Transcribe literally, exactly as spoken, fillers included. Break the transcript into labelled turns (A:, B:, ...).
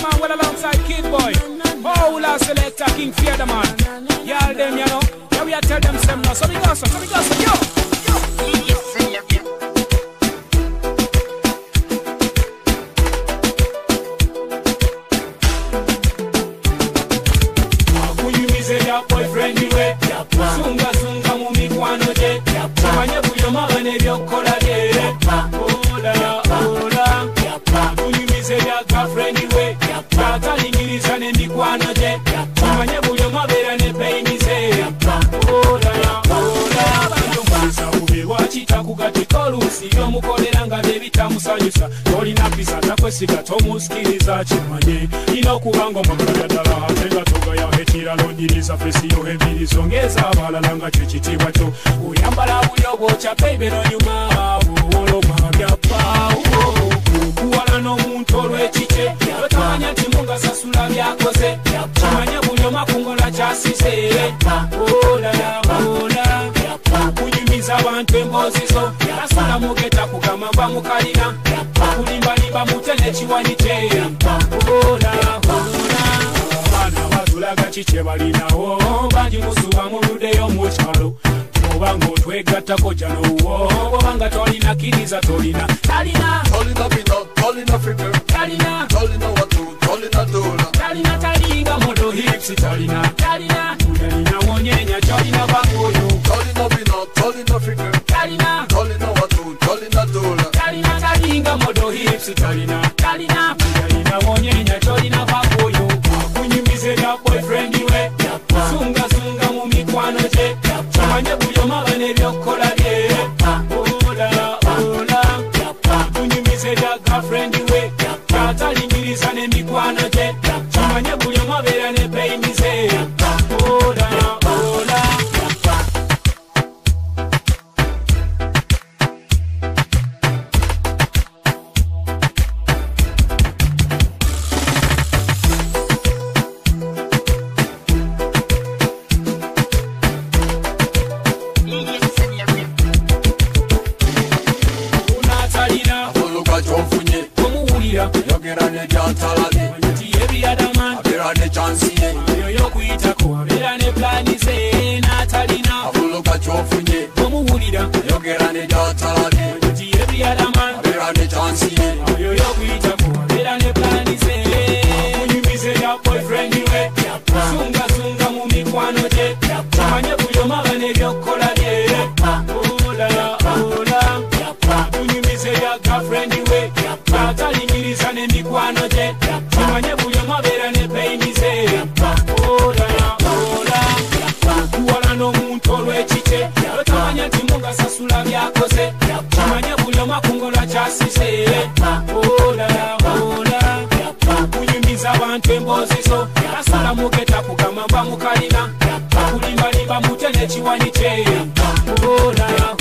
A: man well alongside Kid Boy. Oh, we'll have selector King Fear the man. Y'all them, you know. Yeah, we are tell them some now. So we go, so we go, so yo. Boyfriend iwe sunga sunga mu mikwano gye amanye buli omabana ebyokukola bye ola ola kunyumiza ebya girlfriend iwe atalingiriza n'emikwano gye amanye buli omabeera ne paini ze ola ola bandomulisa bubi lwakita kugatika oluusi y'omukolera nga bye bitamusanyusa tolina pisa takwesiga tomusikiriza kimanye ina okubanga omwagala ddala ate nga togaya ekiralo nyiriza fesi yo ebiri songeza abalala nga kyekitiibwa kyo oyambala buli obwokya baby n'onyuma oloma byapa okuwala n'omuntu olw'ekike otamanya nti mungasasula byakoze kimanye buli omakungola kyasize olala ola kunyumiza abantu emboozi zo asula mugeta kugamba mba mukalina okulimbalimba mute n'ekiwani kye ola ola tulaga kikye balinawo bangi musuba muluddeyo mu kyalo oba ng'otwegattako janowo obanga tolina kiriza tolina talina
B: tolina bino tolina figure
A: talina
B: tolina watu tolina dola
A: talina talinga modo hips talina talina talina wonyenya tolina bakoyo
B: tolina bino tolina figure
A: talina
B: tolina watu tolina dola
A: talina talinga modo hips talina talina talina wonyenya tolina bakoyo kunyumiza ebya boyfriend iwe sunga sunga mu mikwano gye kimanye buli omabana ebyokukola bye ola ola kunyumiza ebya girlfriend iwe atalingiriza n'emikwano gye kimanye buli omabeera ne paini ze ola ola
B: yogera ne jantalade
A: nti ebyadaman
B: abera ne chansiye
A: oyo y'okuyitako abeera ne plani ze n'atalina
B: avuluka kyofunye
A: omuwulira
B: yogera ne jantalade
A: nti ebyadaman
B: abera ne chansiye
A: oyo y'okuyitako abeera ne plani ze kunyumiza ebya boyfriend iwe sunga sunga mu mikwano gye kimanye buli omabana ebyokukola bye ola ola kunyumiza ebya girlfriend iwe atalingiriza n'emikwano gye kimanye buli omabeera ne paini ze ola ola okuwala n'omuntu olw'ekike otamanya nti mungasasula byakoze kimanye buli omakungola kyasize ola ola kunyumiza abantu emboozi zo asula mugeta kugamba mba mukalina okulimbalimba mute n'ekiwani kye ola